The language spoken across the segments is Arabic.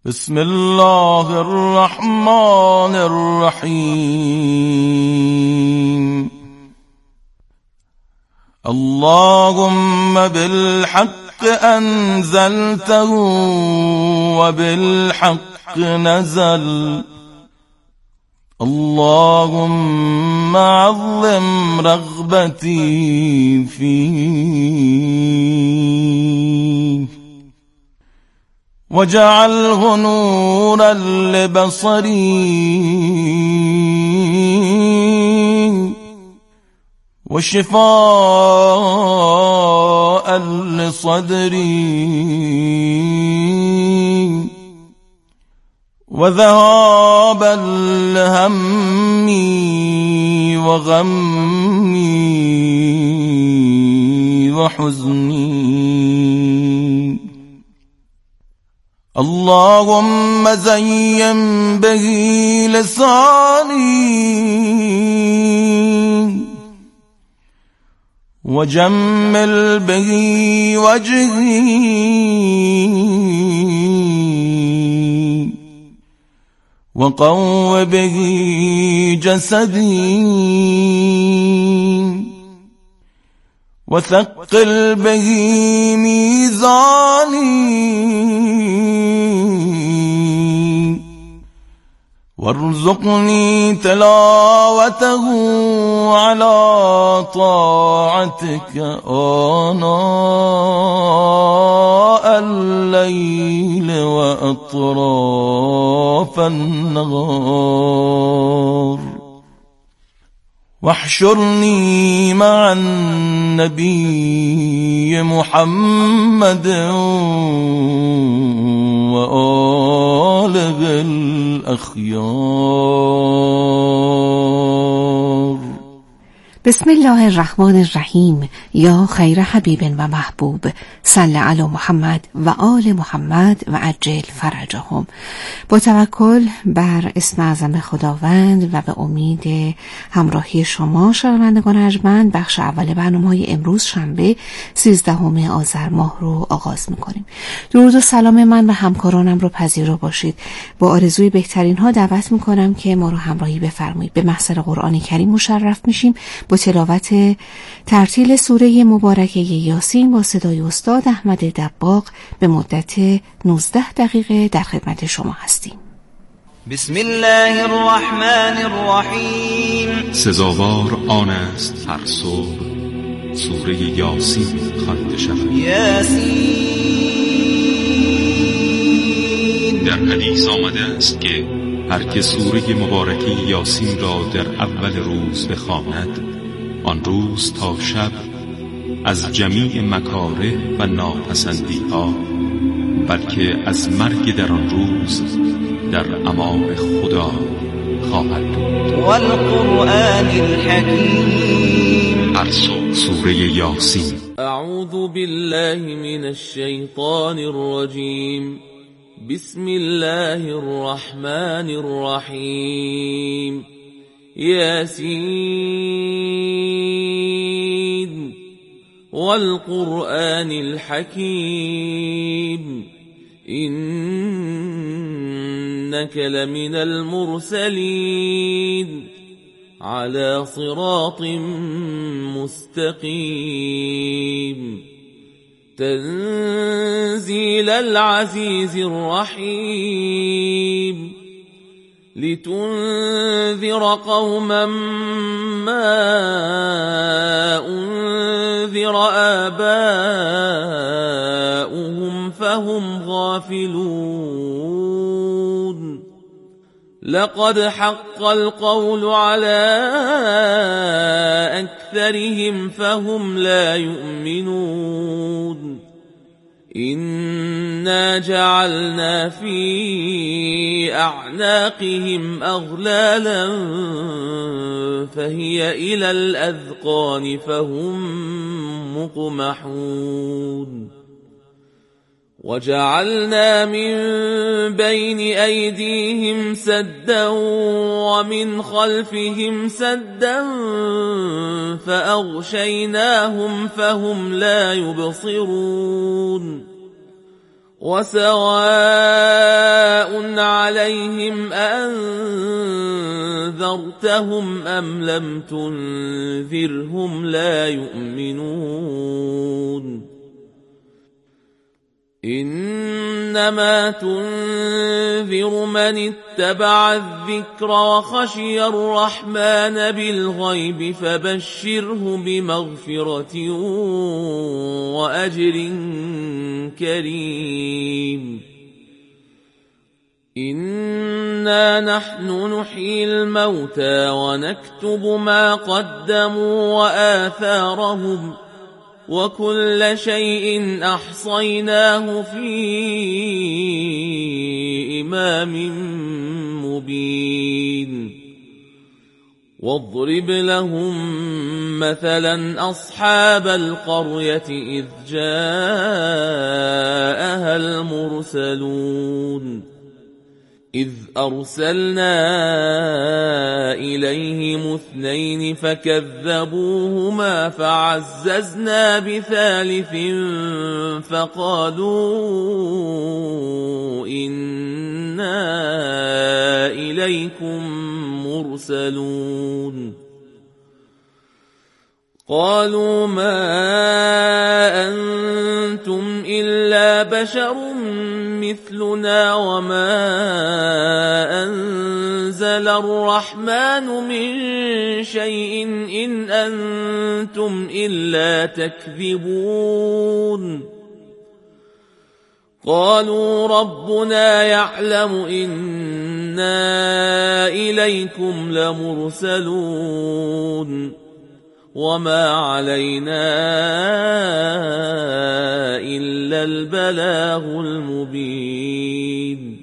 بسم الله الرحمن الرحيم. اللهم بالحق أنزلته وبالحق نزل. اللهم عظم رغبتي فيه واجعله نورا لبصري وشفاء لصدري وذهابا لهمي وغمي وحزني. اللهم زين به لساني وجمل به وجهي وقو به جسدي وثقل به ميزاني وارزقني تلاوته على طاعتك آناء الليل وأطراف النهار واحشرني مع النبي محمد وآله الأخيار. بسم الله الرحمن الرحیم. یا خیر حبیب و محبوب، صل علی محمد و آل محمد و عجل فرجهم. با توکل بر اسم اعظم خداوند و به امید همراهی شما شنوندگان ارجمند، بخش اول برنامه‌های امروز شنبه 13 آذر ماه رو آغاز می‌کنیم. درود و سلام من و همکارانم رو پذیرا باشید. با آرزوی بهترین ها دعوت می‌کنم که ما رو همراهی بفرمایید. به محضر قرآن کریم مشرف میشیم با تلاوت ترتیل سوره مبارکه یاسین با صدای استاد احمد دباغ. به مدت 19 دقیقه در خدمت شما هستیم. بسم الله الرحمن الرحیم. سزاوار آن است هر صبح سوره یاسین خوانده شود. یاسین. در حدیث آمده است که هر که سوره مبارکه یاسین را در اول روز بخواند، آن روز تا شب از جمیع مکاره و ناپسندی ها، بلکه از مرگ در آن روز در امان خدا خواهد بود. والقرآن الحکیم. هر صبح سوره یاسین. اعوذ بالله من الشیطان الرجیم. بسم الله الرحمن الرحیم. یاسین والقرآن الحکیم. إنك لمن المرسلين على صراط مستقيم. تنزيل العزيز الرحيم. لتنذر قوما ما أنذر آباؤهم فهم غافلون. لقد حق القول على أكثرهم فهم لا يؤمنون. إنا جعلنا في أعناقهم أغلالا فهي إلى الأذقان فهم مقمحون. وجعلنا من بين أيديهم سدا ومن خلفهم سدا فأغشيناهم فهم لا يبصرون. وسواء عليهم أنذرتهم أم لم تنذرهم لا يؤمنون إنما تنذر من اتبع الذكر وخشي الرحمن بالغيب فبشره بمغفرة وأجر كريم إنا نحن نحيي الموتى ونكتب ما قدموا وآثارهم وكل شيء أحصيناه في إمام مبين واضرب لهم مثلا أصحاب القرية إذ جاءها المرسلون إذ أرسلنا إليهم 2 فكذبوهما فعززنا بثالث فقالوا إنا إليكم مرسلون قالوا ما أنتم إلا بشر مثلنا وما أنزل الرحمن من شيء إن أنتم إلا تكذبون قالوا ربنا يعلم إنا إليكم لمرسلون وما علينا إلا البلاغ المبين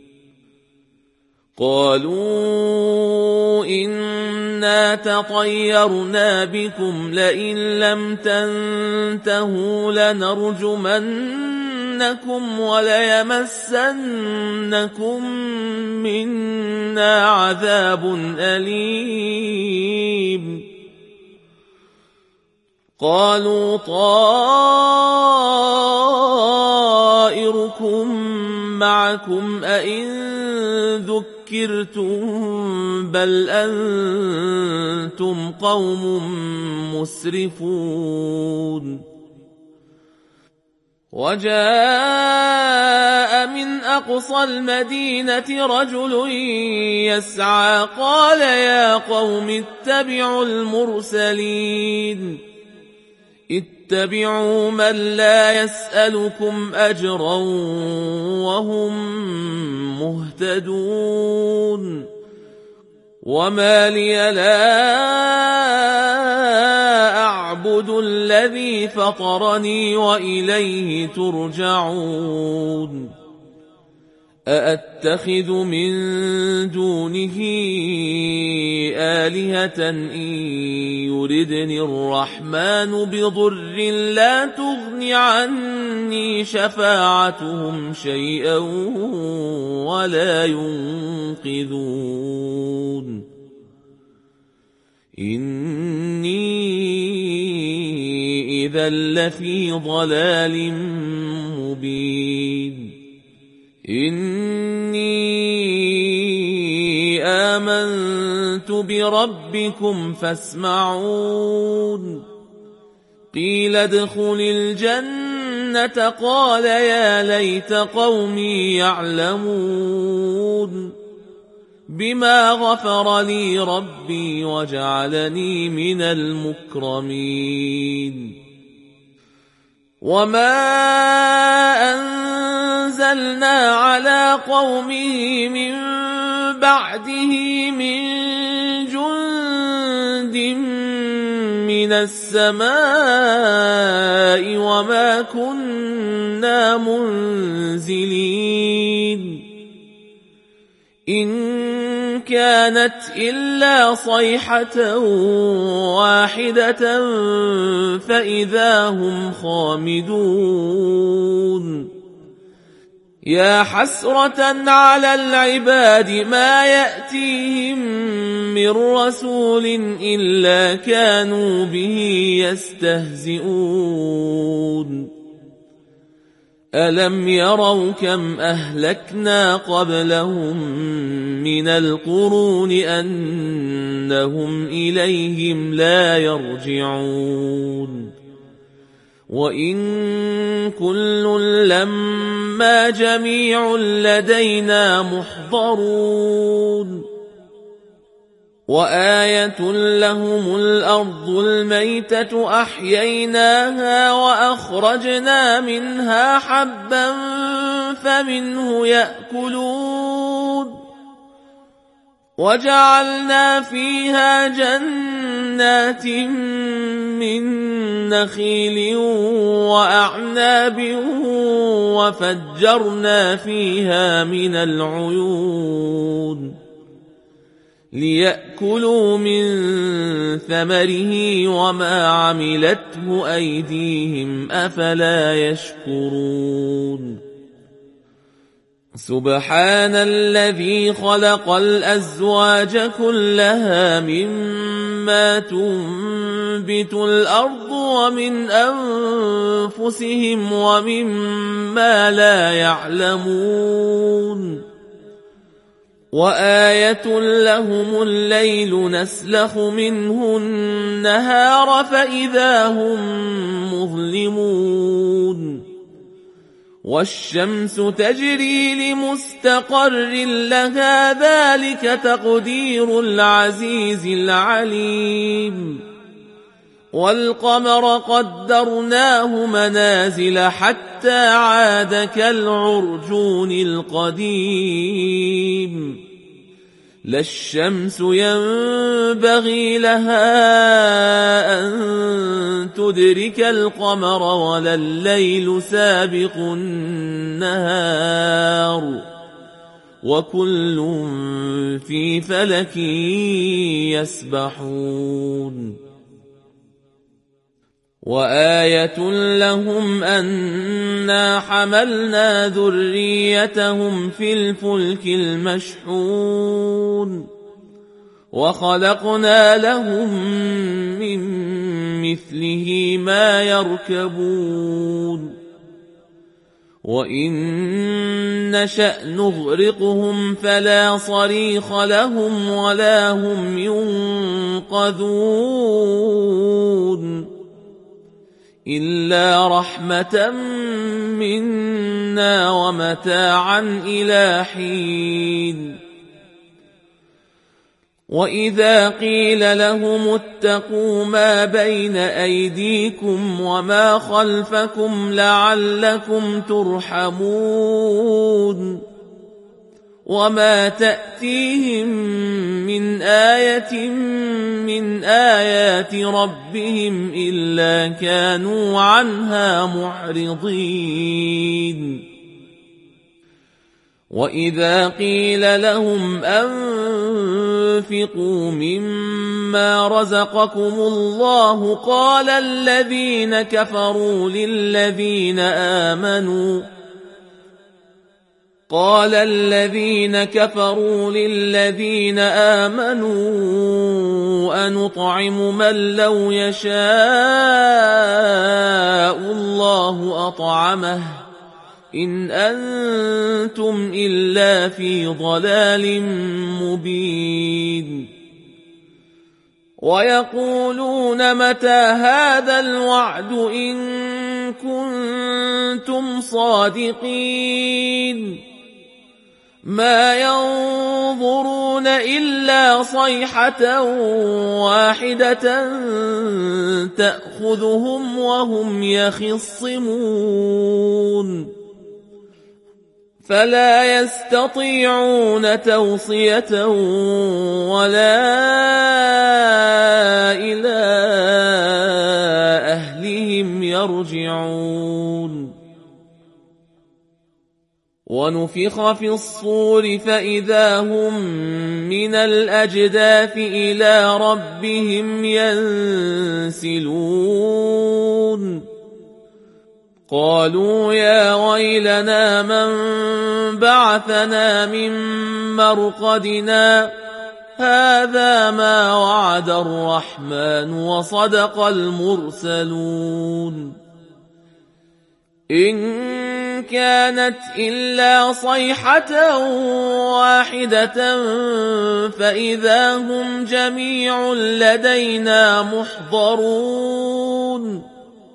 قالوا إنا تطيرنا بكم لئن لم تنتهوا لنرجمنكم وليمسنكم منا عذاب أليم قالوا طائركم معكم أئن ذكرتم بل أنتم قوم مسرفون وجاء من أقصى المدينة رجل يسعى قال يا قوم اتبعوا المرسلين اتبعوا من لا يسألكم أجرا وهم مهتدون وما لي لا أعبد الذي فطرني وإليه ترجعون أأتخذ من دونه آلهة إن يردني الرحمن بضر لا تغن عني شفاعتهم شيئا ولا ينقذون إني إذا لفي ضلال مبين إني آمنت بربكم فاسمعون قيل ادخل الجنة قال يا ليت قومي يعلمون بما غفر لي ربي وجعلني من المكرمين وما أنزلنا على قومه من بعده من جند من السماء وما كنا منزلين إن كانت إلا صيحة واحدة فإذا هم خامدون يا حسرة على العباد ما يأتيهم من رسول إلا كانوا به يستهزئون ألم يروا كم أهلكنا قبلهم من القرون أنهم إليهم لا يرجعون وإن كل لما جميع لدينا محضرون وآية لهم الأرض الميتة أحييناها وأخرجنا منها حبا فمنه يأكلون وجعلنا فيها جنات من نخيل وأعناب وفجرنا فيها من العيون ليأكلوا من ثمره وما عملته أيديهم أفلا يشكرون سبحان الذي خلق الأزواج كلها مما تنبت الأرض ومن أنفسهم ومما لا يعلمون وآية لهم الليل نسلخ منه النهار فإذا هم مظلمون والشمس تجري لمستقر لها ذلك تقدير العزيز العليم والقمر قدرناه منازل حتى عاد كالعرجون القديم لا الشمس ينبغي لها أن تدرك القمر ولا الليل سابق النهار وكل في فلك يسبحون وآية لهم أنا حملنا ذريتهم في الفلك المشحون وخلقنا لهم من مثله ما يركبون وإن نشأ نغرقهم فلا صريخ لهم ولا هم ينقذون إلا رحمة منا ومتاعا إلى حين وإذا قيل لهم اتقوا ما بين أيديكم وما خلفكم لعلكم ترحمون وما تأتيهم من آية من آيات ربهم إلا كانوا عنها معرضين وإذا قيل لهم أنفقوا مما رزقكم الله قال الذين كفروا للذين آمنوا أنطعم من لو يشاء الله أطعمه إن أنتم إلا في ضلال مبين ويقولون متى هذا الوعد إن كنتم صادقين ما ينظرون إلا صيحة واحدة تأخذهم وهم يخصمون فلا يستطيعون توصية ولا إلى أهلهم يرجعون ونفخ في الصور فإذا هم من الأجداث إلى ربهم ينسلون قالوا يا ويلنا من بعثنا من مرقدنا هذا ما وعد الرحمن وصدق المرسلون إن كانت إلا صيحة واحدة فإذا هم جميع لدينا محضرون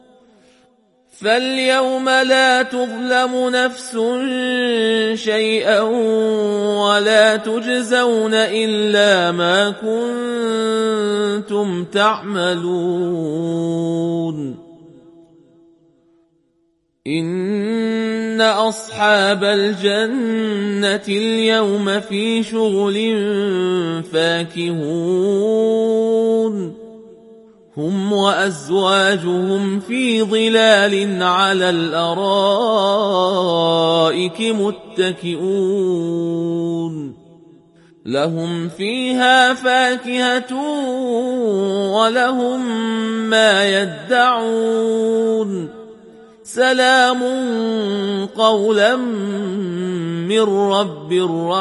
فاليوم لا تظلم نفس شيئا ولا تجزون إلا ما كنتم تعملون إن أصحاب الجنة اليوم في شغل فاكهون هم وأزواجهم في ظلال على الأرائك متكئون لهم فيها فاكهة ولهم ما يدعون سلام قولا من رب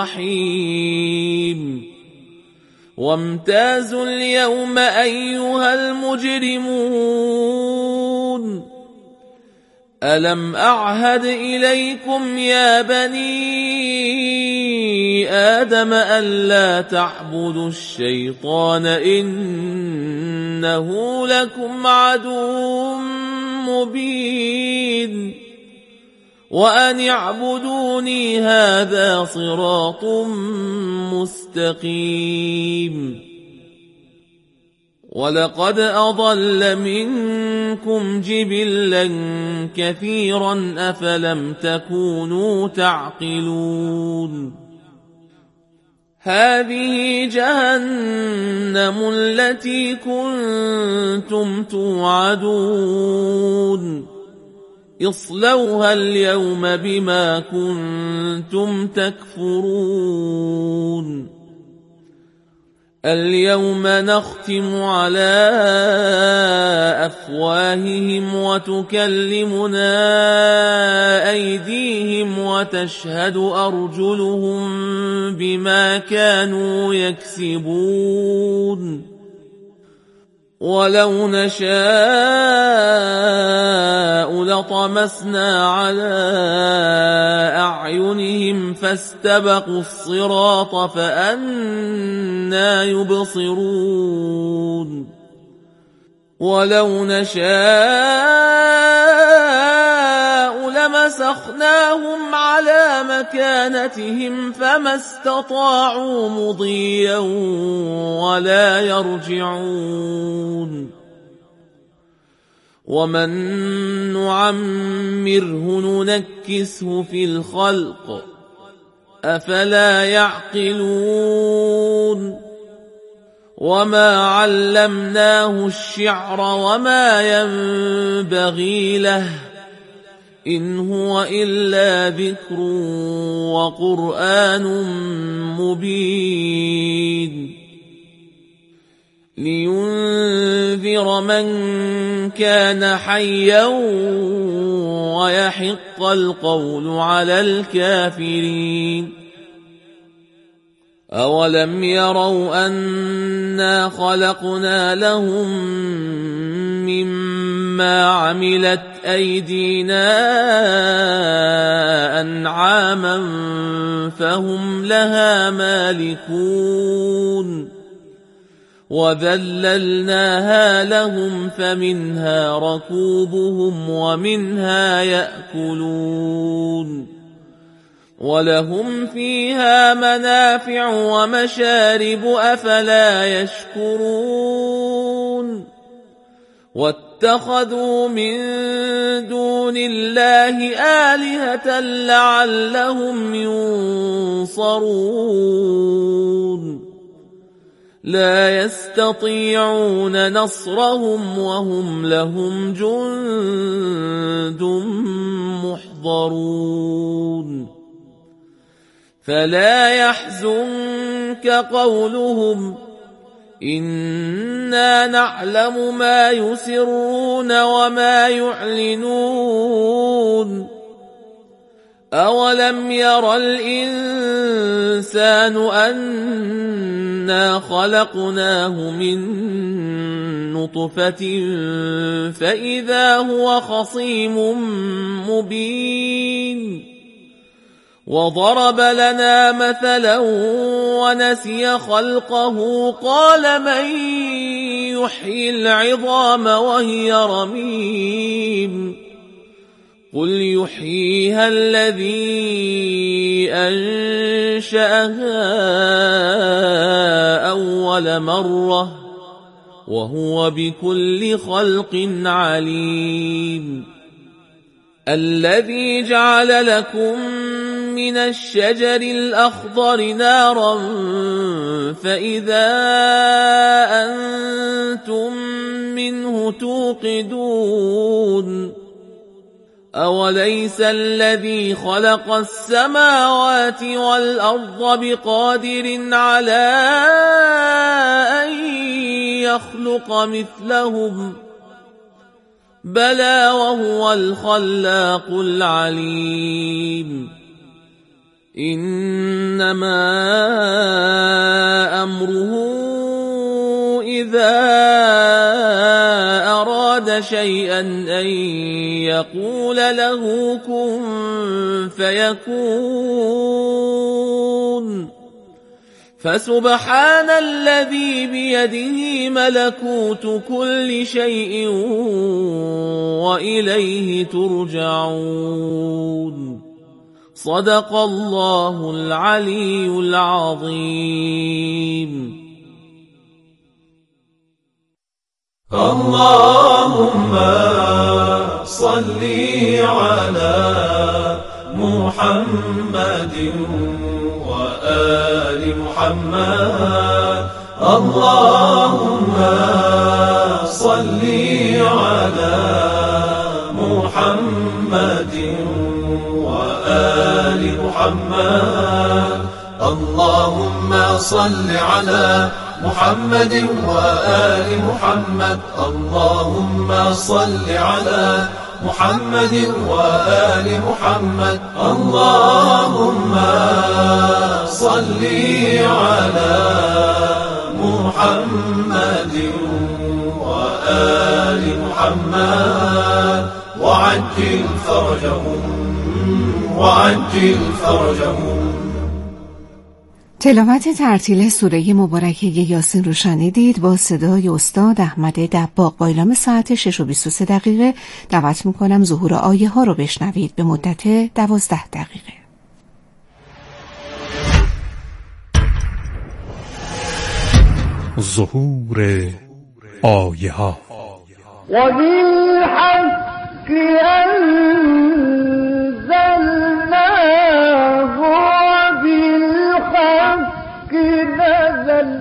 رحيم وامتازوا اليوم أيها المجرمون ألم أعهد إليكم يا بني آدم ألا تعبدوا الشيطان إنه لكم عدو مبين وأن اعبدوني هذا صراط مستقيم ولقد أضل منكم جبلا كثيرا أفلم تكونوا تعقلون هذه جهنم التي كنتم توعدون اصلوها اليوم بما كنتم تكفرون اليوم نختم على أفواههم وتكلمنا أيديهم وتشهد أرجلهم بما كانوا يكسبون ولو نشاء لطمسنا على أعينهم فاستبقوا الصراط فأنى يبصرون ولو نشاء لمسخناهم على مكانتهم فما استطاعوا مضيا ولا يرجعون ومن نعمره ننكسه في الخلق أفلا يعقلون وما علمناه الشعر وما ينبغي له إن هو إلا ذكر وقرآن مبين لينذر من كان حيا ويحق القول على الكافرين أولم يروا أنا خلقنا لهم مما عملت أيدينا أنعاما فهم لها مالكون وذللناها لهم فمنها ركوبهم ومنها يأكلون ولهم فيها منافع ومشارب أفلا يشكرون واتخذوا من دون الله آلهة لعلهم ينصرون لا يستطيعون نصرهم وهم لهم جند محضرون فلا يحزنك قولهم إنا نعلم ما يسرون وما يعلنون أولم ير الإنسان أنا خلقناه من نطفة فإذا هو خصيم مبين وضرب لنا مثلا ونسي خلقه قال من يحيي العظام وهي رميم قل يحييها الذي أنشأها أول مرة وهو بكل خلق عليم الذي جعل لكم من الشجر الأخضر نارا فإذا أنتم منه توقدون أوليس الذي خلق السماوات والأرض بقادر على أن يخلق مثلهم بلى وهو الخلاق العليم إنما أمره إذا أراد شيئا أن يقول له كن فيكون فسبحان الذي بيده ملكوت كل شيء وإليه ترجعون صدق الله العلي العظيم. اللهم صل على محمد وآل محمد. اللهم صل على محمد وآل محمد. اللهم صل على محمد وآل محمد. اللهم صل على محمد وآل محمد. اللهم صل على محمد وآل محمد وعجل فرجهم وعجل فرجهم. تلاوت ترتیل سوره مبارکه یاسین رو شنیدید با صدای استاد احمد دباغ. با اعلام ساعت 6:23 دعوت میکنم ظهور آیه ها رو بشنوید به مدت 12 دقیقه. ظهور آیه ها. و بالحق انزلناه وبالحق نزل.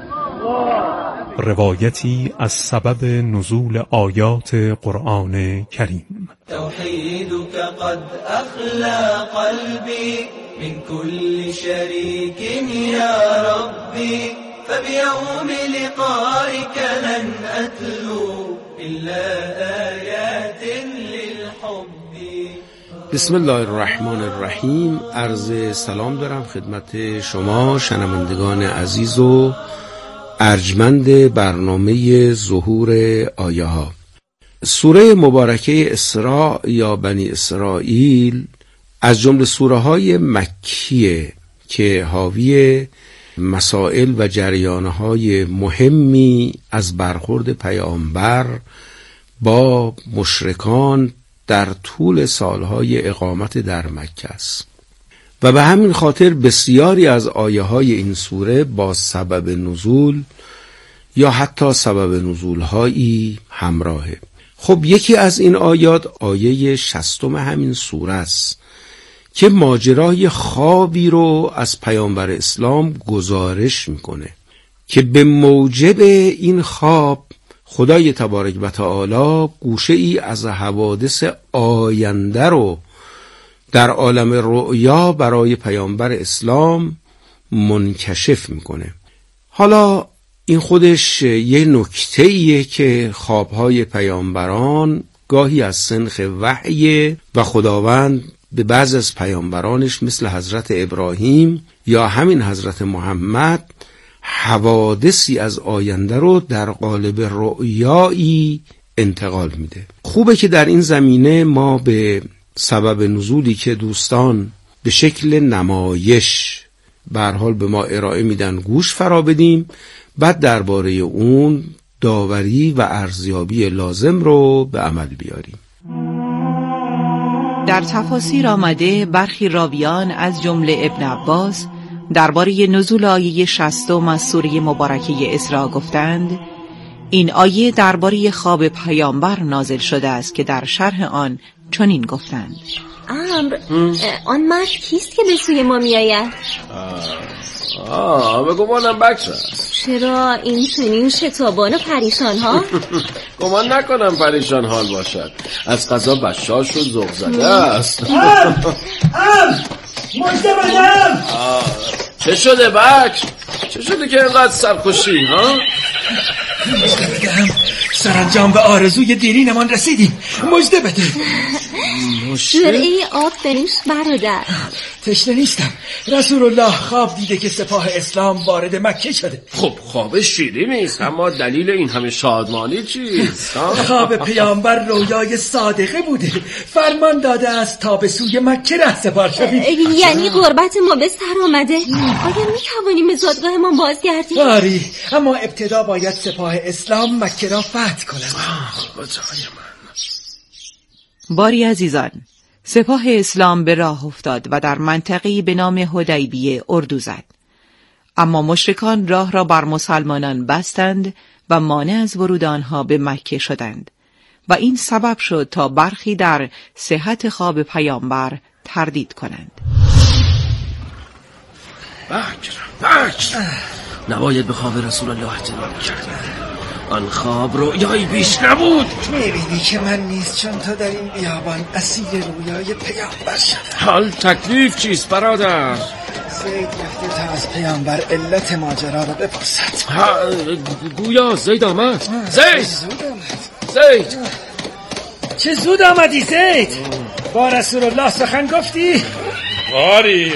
روایتی از سبب نزول آیات قرآن کریم. توحیدك قد اخلا قلبی من كل شریک یا ربی فبيوم لقائك لن أتلو إلا آيات للحب. بسم الله الرحمن الرحیم. عرض سلام دارم خدمت شما شنوندگان عزیز و ارجمند برنامه ظهور آیه ها. سوره مبارکه اسراء یا بنی اسرائیل از جمله سوره های مکیه که حاوی مسائل و جریانهای مهمی از برخورد پیامبر با مشرکان در طول سالهای اقامت در مکه است و به همین خاطر بسیاری از آیه های این سوره با سبب نزول یا حتی سبب نزولهایی همراهه. خب یکی از این آیات آیه 60 همین سوره است که ماجرای خوابی رو از پیامبر اسلام گزارش میکنه که به موجب این خواب خدای تبارک و تعالی گوشه ای از حوادث آینده رو در عالم رؤیا برای پیامبر اسلام منکشف میکنه. حالا این خودش یه نکته‌ایه که خوابهای پیامبران گاهی از سنخ وحی و خداوند به بعض از پیامبرانش مثل حضرت ابراهیم یا همین حضرت محمد حوادثی از آینده رو در قالب رؤیایی انتقال میده. خوبه که در این زمینه ما به سبب نزولی که دوستان به شکل نمایش به هر حال به ما ارائه میدن، گوش فرا بدیم، بعد درباره اون داوری و ارزیابی لازم رو به عمل بیاریم. در تفاسیر آمده برخی راویان از جمله ابن عباس درباره نزول آیه 60 از سوره مبارکه اسراء گفتند این آیه درباره خواب پیامبر نازل شده است که در شرح آن چنین گفتند: عمرو، آن مرد کیست که به سوی ما میآید؟ به گمانم بکر است. چرا این چنین شتابان و پریشان ها؟ گمان نکنم پریشان حال باشد، از قضا بشاش و ذوق زده است. مجده بدم. چه شده بکر؟ چه شده که اینقدر سرخوشی ها؟ مجده بدم، سرانجام به آرزوی دیرینمان رسیدیم. مجده بده. جرعه آب بنوش برادر. تشنه نیستم. رسول الله خواب دیده که سپاه اسلام وارد مکه شده. خب خواب شیرین نیست، اما دلیل این همه شادمانی چیست؟ خواب پیامبر رویای صادقه بوده. فرمان داده است تا به سوی مکه رهسپار شویم. یعنی غربت ما به سر آمده. آیا میتوانیم به زادگاه ما بازگردیم؟ آری، اما ابتدا باید سپاه اسلام مکه را فتح کنند. باری عزیزان، سپاه اسلام به راه افتاد و در منطقه‌ای به نام حدیبیه اردو زد. اما مشرکان راه را بر مسلمانان بستند و مانع از ورود آنها به مکه شدند و این سبب شد تا برخی در صحت خواب پیامبر تردید کنند. بکر نباید به خواب رسول الله احترام کرد. آن خواب رویایی بیش نبود. می‌بینی که من نیست چون تو در این بیابان اسیر رویای پیامبر شدم. حال تکلیف چیست برادر؟ زید رفته تا از پیامبر علت ماجرا رو بپرسد. گویا زید آمد. زید چه زود آمدی زید؟ با رسول الله سخن گفتی؟ آری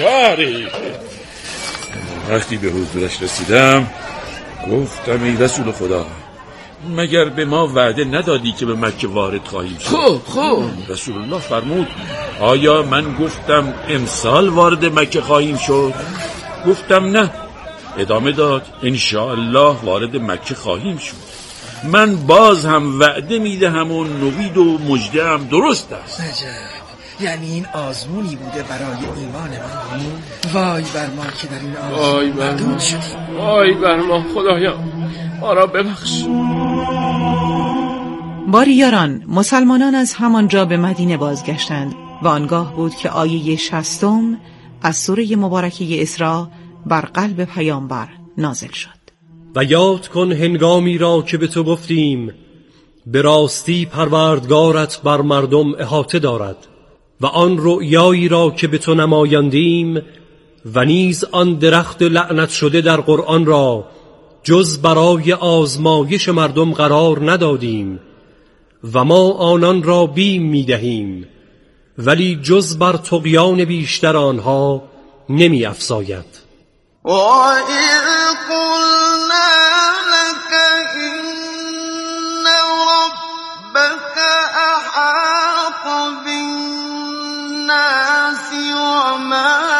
وقتی به حضورش رسیدم گفتم ای رسول خدا، مگر به ما وعده ندادی که به مکه وارد خواهیم شد؟ خب رسول الله فرمود آیا من گفتم امسال وارد مکه خواهیم شد؟ گفتم نه. ادامه داد انشاءالله وارد مکه خواهیم شد. من باز هم وعده میدهم و نوید و مژده هم درست است. عجب، یعنی این آزمونی بوده برای ایمان ما. وای بر ما که در این آزمون مردود شدیم. وای بر ما، خدایا ما را ببخش. باری یاران، مسلمانان از همانجا به مدینه بازگشتند و آنگاه بود که آیه 60 از سوره مبارکه اسراء بر قلب پیامبر نازل شد. و یاد کن هنگامی را که به تو گفتیم به راستی پروردگارت بر مردم احاطه دارد و آن رؤیایی را که به تو نمایاندیم و نیز آن درخت لعنت شده در قرآن را جز برای آزمایش مردم قرار ندادیم و ما آنان را بیم می‌دهیم ولی جز بر طغیان بیشتر آنها نمی افزاید. وَإِذْ قُلْنَا لَكَ إِنَّ رَبَّكَ أَحَاطَ بِالنَّاسِ وَمَا